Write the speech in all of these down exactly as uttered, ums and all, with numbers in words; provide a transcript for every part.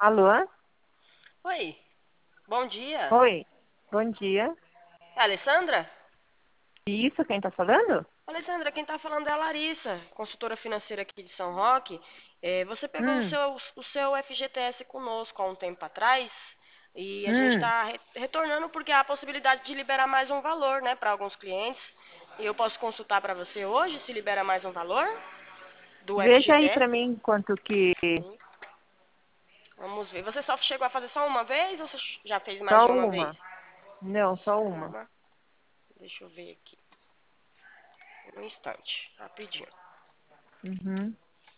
Alô? Oi, bom dia. Oi, bom dia. É a Alessandra? Isso, quem tá falando? Alessandra, quem está falando é a Larissa, consultora financeira aqui de São Roque. É, você pegou o Hum, seu, o seu F G T S conosco há um tempo atrás e a gente hum. está re- retornando porque há a possibilidade de liberar mais um valor, né, para alguns clientes. E eu posso consultar para você hoje se libera mais um valor do Veja aí F G T S? pra mim quanto que... Sim. Vamos ver. Você só chegou a fazer só uma vez ou você já fez mais Só de uma vez? uma. Não, Só só uma. uma. Deixa eu ver aqui. Um instante, rapidinho. Uhum.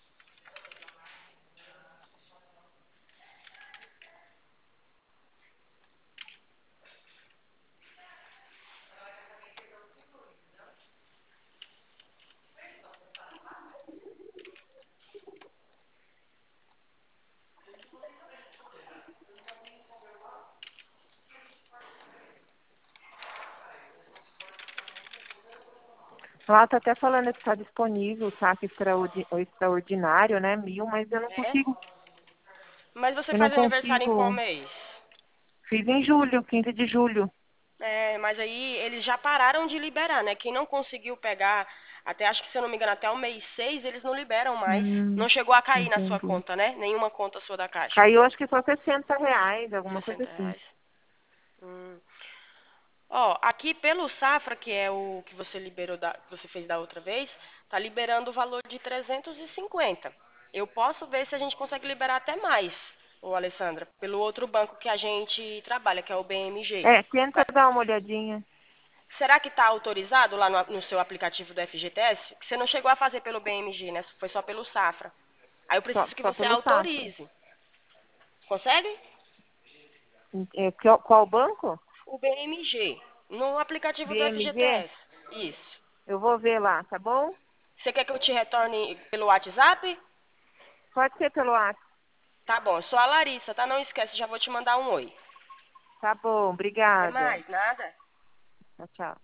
Lá tá até falando que está disponível o saque extraordi- o extraordinário, né? Mil, mas eu não É? consigo. Mas você Eu não faz aniversário em qual consigo. mês? Fiz em julho, quinze de julho. É, mas aí eles já pararam de liberar, né? Quem não conseguiu pegar, até acho que se eu não me engano, até o mês seis eles não liberam mais. Hum, Não chegou a cair na sua entendi. conta, né? Nenhuma conta sua da Caixa. Caiu acho que só sessenta reais, alguma coisa sessenta assim. reais. Hum. Ó, aqui pelo Safra, que é o que você liberou da, que você fez da outra vez, tá liberando o valor de trezentos e cinquenta. Eu posso ver se a gente consegue liberar até mais, ô Alessandra, pelo outro banco que a gente trabalha, que é o B M G. É, tenta dar uma olhadinha. Será que está autorizado lá no, no seu aplicativo do F G T S? Que você não chegou a fazer pelo B M G, né? Foi só pelo Safra. Aí eu Só, preciso que só você pelo Safra. autorize. Consegue? É, qual qual banco? O B M G. No aplicativo do B M G? F G T S. Isso. Eu vou ver lá, tá bom? Você quer que eu te retorne pelo WhatsApp? Pode ser pelo WhatsApp. Tá bom, eu sou a Larissa, tá? Não esquece, já vou te mandar um oi. Tá bom, Até obrigada. mais, nada? Tchau, tchau.